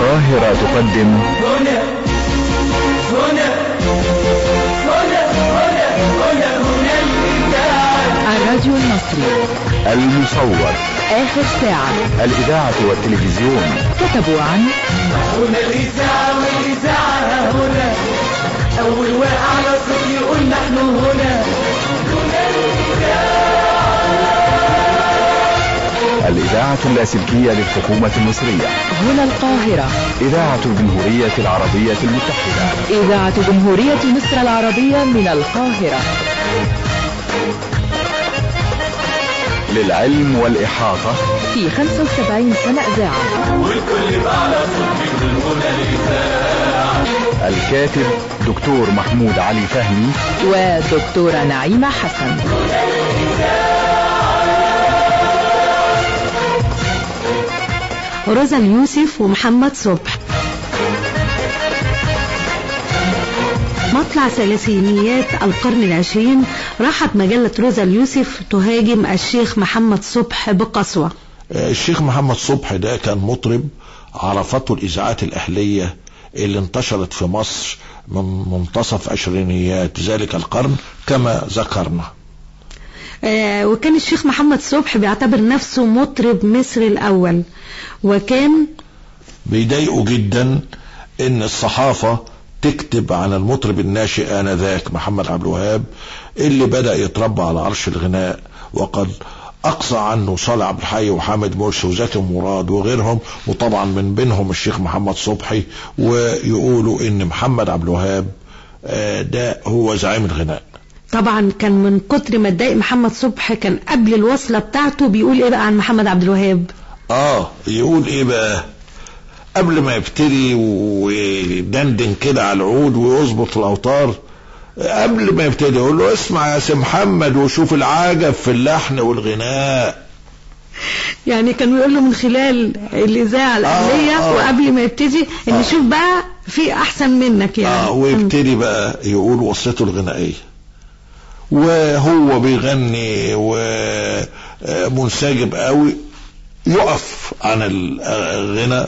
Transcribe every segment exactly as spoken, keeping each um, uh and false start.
القاهرة تقدم هنا هنا هنا هنا هنا هنا الإذاعة الراديو المصري المصور آخر ساعة الإذاعة والتلفزيون كتبوا عن هنا الإذاعة والإذاعة هنا أول واحد على صوت يقول نحن هنا هنا الإذاعة الإذاعة اللاسلكية للحكومة المصرية هنا القاهرة إذاعة الجمهورية العربية المتحدة إذاعة جمهورية مصر العربية من القاهرة للعلم والإحاطة في خمسة وسبعين سنة إذاعة والكل بقى على صوت يقول هنا الإذاعة. الكاتب دكتور محمود علي فهمي ودكتورة نعيمة حسن. روزا اليوسف ومحمد صبح. مطلع ثلاثينيات القرن العشرين راحت مجلة روزا اليوسف تهاجم الشيخ محمد صبح بقسوة. الشيخ محمد صبح ده كان مطرب عرفته الإذاعات الأهلية اللي انتشرت في مصر من منتصف عشرينيات ذلك القرن كما ذكرنا. آه وكان الشيخ محمد صبح بيعتبر نفسه مطرب مصر الأول، وكان بيضايقه جدا ان الصحافة تكتب عن المطرب الناشئ آنذاك محمد عبد الوهاب اللي بدأ يتربى على عرش الغناء، وقد أقصى عنه صالح عبد الحي وحامد مرسي وزكي مراد وغيرهم، وطبعا من بينهم الشيخ محمد صبحي، ويقولوا ان محمد عبد الوهاب ده هو زعيم الغناء. طبعا كان من كتر ما اتضايق محمد صبح كان قبل الوصلة بتاعته بيقول ايه بقى عن محمد عبد الوهاب؟ اه يقول ايه بقى قبل ما يبتدي ويدندن كده على العود ويظبط الاوتار، قبل ما يبتدي يقول له اسمع يا سي محمد وشوف العجب في اللحن والغناء. يعني كان بيقول له من خلال الاذاعه الاهليه آه آه وقبل ما يبتدي ان آه شوف بقى في احسن منك يعني. اه ويبتدي بقى يقول وصيته الغنائيه وهو بيغني ومنسجم قوي، يقف عن الغناء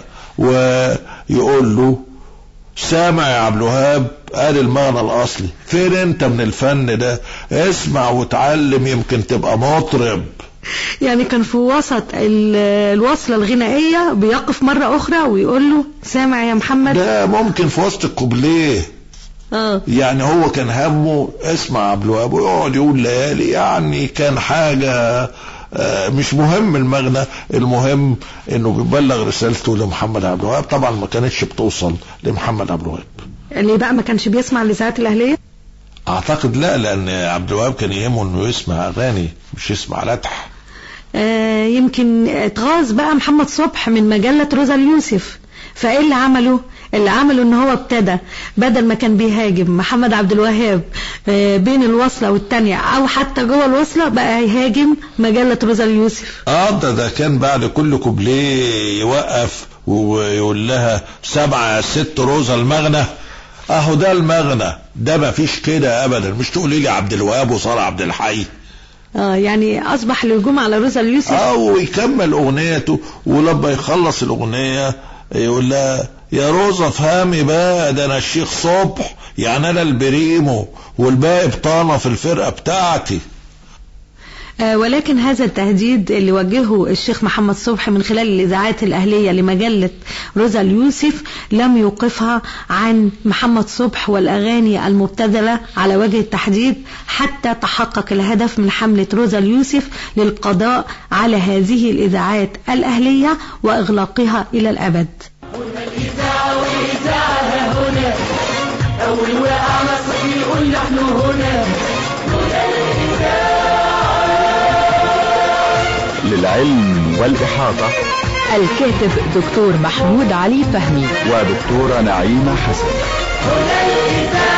ويقول له سامع يا عبد الوهاب قال المعنى الاصلي، فين انت من الفن ده؟ اسمع وتعلم يمكن تبقى مطرب. يعني كان في وسط الوصلة الغنائية بيقف مرة اخرى ويقول له سامع يا محمد. ده ممكن في وسط الكوبليه. اه يعني هو كان همه اسمع عبد الوهاب ويقعد يقول ليالي، يعني كان حاجة مش مهم المغنى، المهم انه بيبلغ رسالته لمحمد عبد الوهاب. طبعا ما كانتش بتوصل لمحمد عبد الوهاب. اللي بقى ما كانش بيسمع الاذاعات الاهليه؟ اعتقد لا، لان عبد الوهاب كان يهمه انه يسمع اغاني مش يسمع لتح. آه يمكن اتغاظ بقى محمد صبح من مجله روزا اليوسف، فايه اللي عمله؟ اللي عمله ان هو ابتدى بدل ما كان بيهاجم محمد عبد الوهاب بين الوصلة والتانية او حتى جوه الوصلة، بقى يهاجم مجلة روزا اليوسف. اه ده ده كان بعد كل كوبليه يوقف ويقول لها سبعة يا ست روزا المغنى. اهو ده المغنى ده، ما فيش كده ابدا، مش تقولي لي عبد الوهاب وصالح عبد الحي. اه يعني اصبح الهجوم على روزا اليوسف. اه ويكمل اغنيته، ولما يخلص الاغنية يقول لها يا روزا افهمي بقى ده انا الشيخ صبح، يعني انا البريمو والباقي بطانة في الفرقة بتاعتي. آه ولكن هذا التهديد اللي وجهه الشيخ محمد صبح من خلال الإذاعات الأهلية لمجلة روزا اليوسف لم يوقفها عن محمد صبح والأغاني المبتذلة على وجه التحديد، حتى تحقق الهدف من حملة روزا اليوسف للقضاء على هذه الإذاعات الأهلية وإغلاقها إلى الأبد. هنا الإذاعة والإذاعة هنا أول واقع مصر يقول نحن هنا هنا الإذاعة. للعلم والإحاطة الكاتب دكتور محمود علي فهمي ودكتورة نعيمة حسن. هنا الإذاعة.